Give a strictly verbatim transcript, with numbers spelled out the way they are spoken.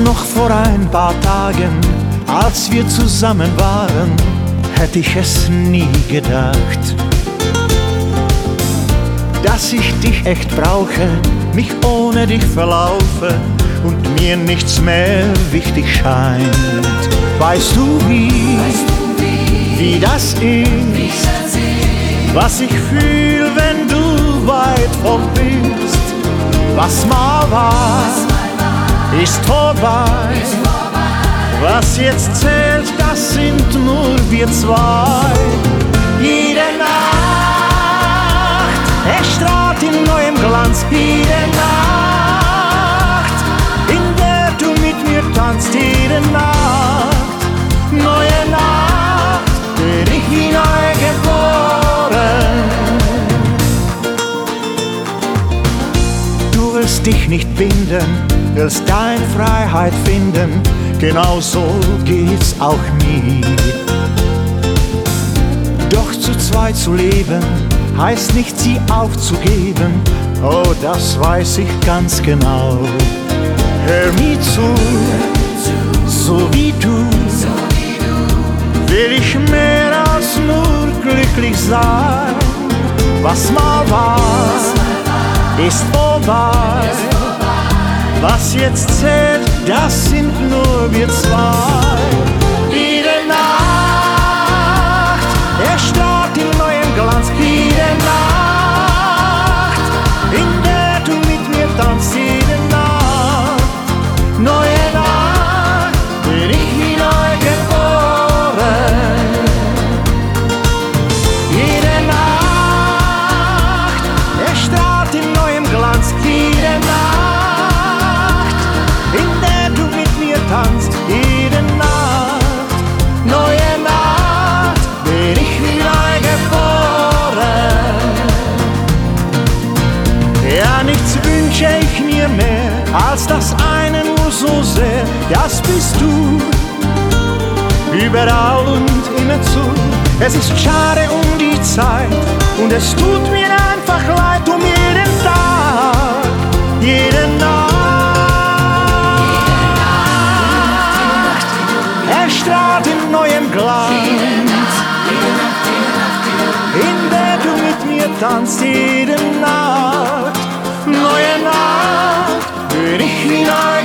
Noch vor ein paar Tagen, als wir zusammen waren, hätte ich es nie gedacht, dass ich dich echt brauche, mich ohne dich verlaufe und mir nichts mehr wichtig scheint. Weißt du wie, wie das ist, was ich fühl, wenn du weit fort bist? Was mal war, ist vorbei. Was jetzt zählt, das sind nur wir zwei. Jede Nacht erstrahlt in neuem Glanz. Jede Nacht, in der du mit mir tanzt. Jede Nacht, neue Nacht, bin ich wie neu geboren. Du willst dich nicht binden, willst deine Freiheit finden, genau so geht's auch mir. Doch zu zweit zu leben, heißt nicht sie aufzugeben, oh, das weiß ich ganz genau. Hör mir zu, so wie du, will ich mehr als nur glücklich sein. Was mal war, ist vorbei. Was jetzt zählt, das sind nur wir zwei. Jede Nacht erstrahlt in neuem Glanz. Jede Nacht, in der du mit mir tanzt. Jede Nacht, neue Nacht, bin ich wie neu geboren. Jede Nacht erstrahlt in neuem Glanz. Jede Nacht, in der du mit mir tanzt, jede Nacht, neue Nacht, bin ich wie neu geboren. Ja, nichts wünsche ich mir mehr, als das eine nur so sehr, das bist du, überall und immerzu. Es ist schade um die Zeit und es tut mir einfach leid um jeden Tag, jede Nacht. Erstrahlt in neuem Glanz, in der du mit mir tanzt, jede Nacht, neue Nacht, bin ich wie neu